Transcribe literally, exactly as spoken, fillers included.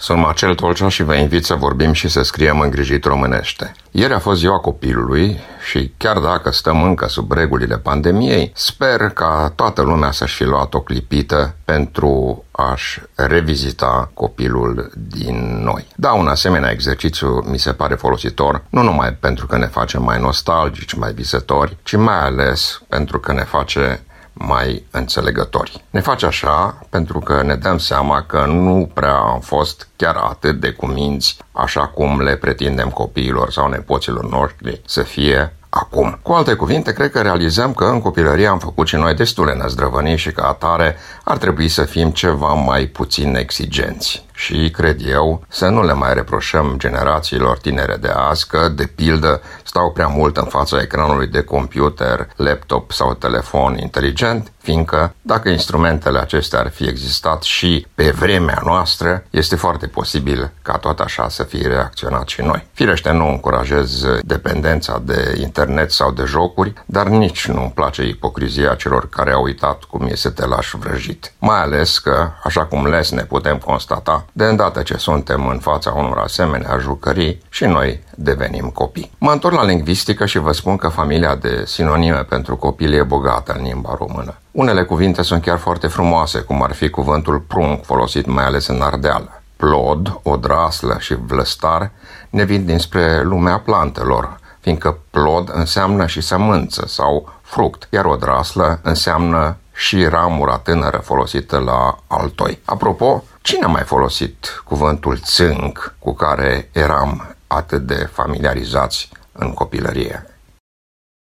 Sunt Marcel Tolcea și vă invit să vorbim și să scriem îngrijit românește. Ieri a fost ziua copilului și chiar dacă stăm încă sub regulile pandemiei, sper ca toată lumea să-și fi luat o clipită pentru a-și revizita copilul din noi. Da, un asemenea exercițiu mi se pare folositor, nu numai pentru că ne face mai nostalgici, mai visători, ci mai ales pentru că ne face mai înțelegători. Ne face așa pentru că ne dăm seama că nu prea am fost chiar atât de cuminți așa cum le pretindem copiilor sau nepoților noștri să fie acum. Cu alte cuvinte, cred că realizăm că în copilărie am făcut și noi destule năzdrăvănii și ca atare ar trebui să fim ceva mai puțin exigenți. Și cred eu să nu le mai reproșăm generațiilor tinere de azi că, de pildă, stau prea mult în fața ecranului de computer, laptop sau telefon inteligent, fiindcă dacă instrumentele acestea ar fi existat și pe vremea noastră, este foarte posibil ca tot așa să fie reacționat și noi. Firește, nu încurajez dependența de internet sau de jocuri, dar nici nu îmi place ipocrizia celor care au uitat cum e să te lași vrăjit. Mai ales că, așa cum lesne putem constata, de îndată ce suntem în fața unor asemenea jucării, și noi devenim copii. Mă întorc la lingvistică și vă spun că familia de sinonime pentru copil e bogată în limba română. Unele cuvinte sunt chiar foarte frumoase, cum ar fi cuvântul prunc, folosit mai ales în Ardeală. Plod, odraslă și vlăstar ne vin dinspre lumea plantelor, fiindcă plod înseamnă și sămânță sau fruct, iar odraslă înseamnă și ramura tânără folosită la altoi. Apropo, cine a mai folosit cuvântul țânc cu care eram atât de familiarizați în copilărie?